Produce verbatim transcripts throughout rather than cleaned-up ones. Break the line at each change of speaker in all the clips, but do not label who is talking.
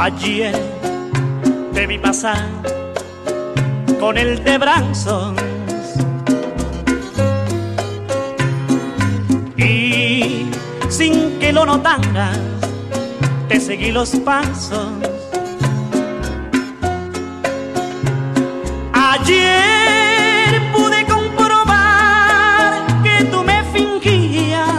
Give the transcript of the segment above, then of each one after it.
Ayer te vi pasar con el de brazos y sin que lo notaras te seguí los pasos. Ayer pude comprobar que tú me fingías.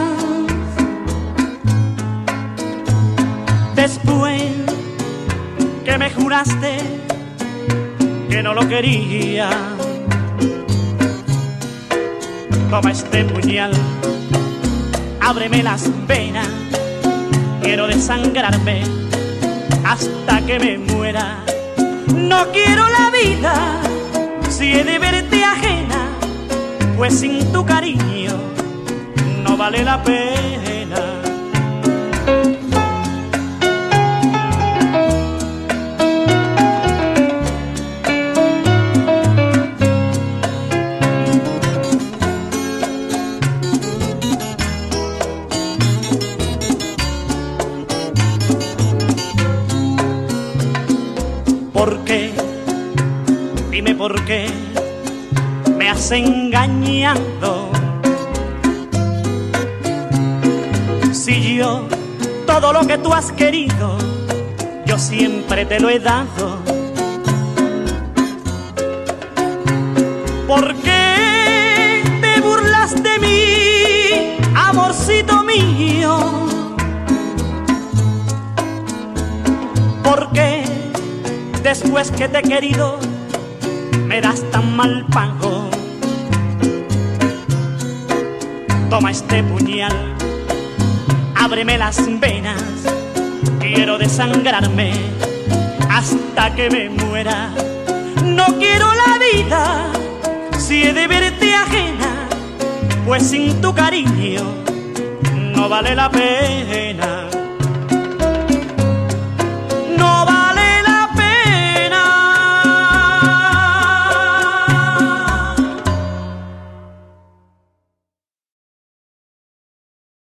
Después que me juraste que no lo quería. Toma este puñal, ábreme las venas, quiero desangrarme hasta que me muera. No quiero la vida si he de verte ajena, pues sin tu cariño no vale la pena. ¿Por qué? Dime por qué me has engañado. Si yo todo lo que tú has querido, yo siempre te lo he dado. ¿Por qué te burlas de mí, amorcito mío? ¿Por qué después que te he querido me das tan mal pago? Toma este puñal, ábreme las venas, quiero desangrarme hasta que me muera. No quiero la vida si he de verte ajena, pues sin tu cariño no vale la pena.